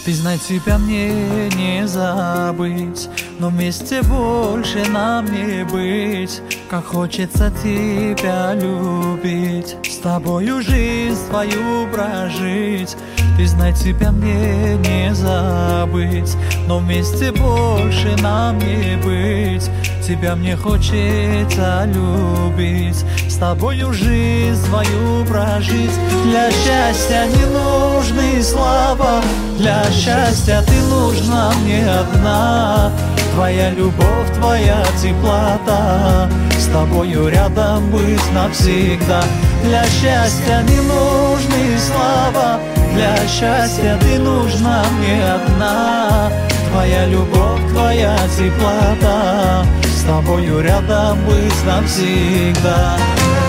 Ты знай, тебя мне не забыть, но вместе больше нам не быть. Как хочется тебя любить, с тобою жизнь свою прожить. Ты знай, тебя мне не забыть, но вместе больше нам не быть. Тебя мне хочется любить, с тобою жизнь свою прожить. Для счастья не нужны слова, для счастья ты нужна мне одна. Твоя любовь, твоя теплота, с тобою рядом быть навсегда. Для счастья не нужны слова, для счастья ты нужна мне одна. Твоя любовь, твоя теплота, с тобою рядом быть навсегда.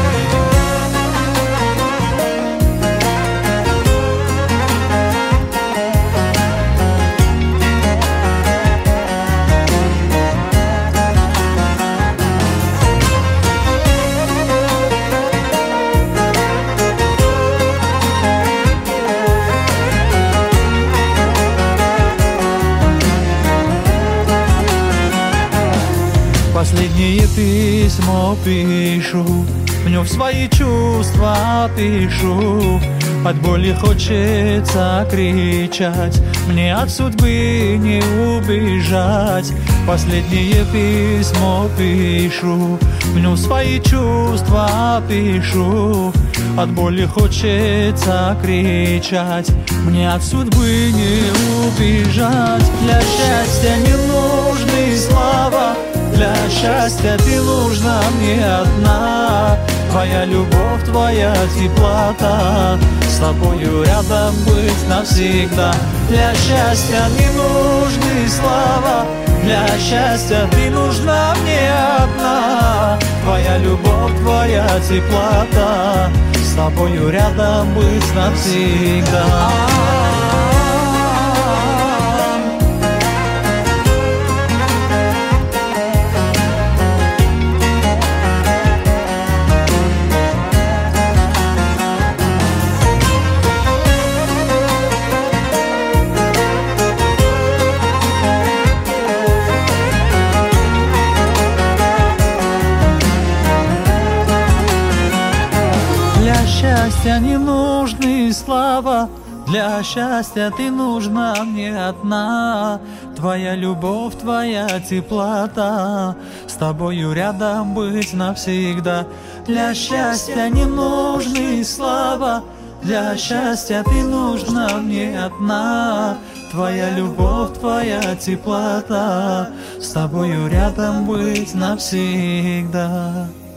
Последнее письмо пишу, в нем свои чувства пишу. От боли хочется кричать, мне от судьбы не убежать. Последнее письмо пишу, в нем свои чувства пишу. От боли хочется кричать, мне от судьбы не убежать. Для счастья не нужны слова, для счастья ты нужна мне одна. Твоя любовь, твоя теплота, с тобою рядом быть навсегда. Для счастья не нужны слова, для счастья ты нужна мне одна. Твоя любовь, твоя теплота, с тобою рядом быть навсегда. Для счастья не нужны слова, для счастья ты нужна мне одна. Твоя любовь, твоя теплота, с тобою рядом быть навсегда. Для счастья не нужны слова, для счастья ты нужна мне одна. Твоя любовь, твоя теплота, с тобою рядом быть навсегда.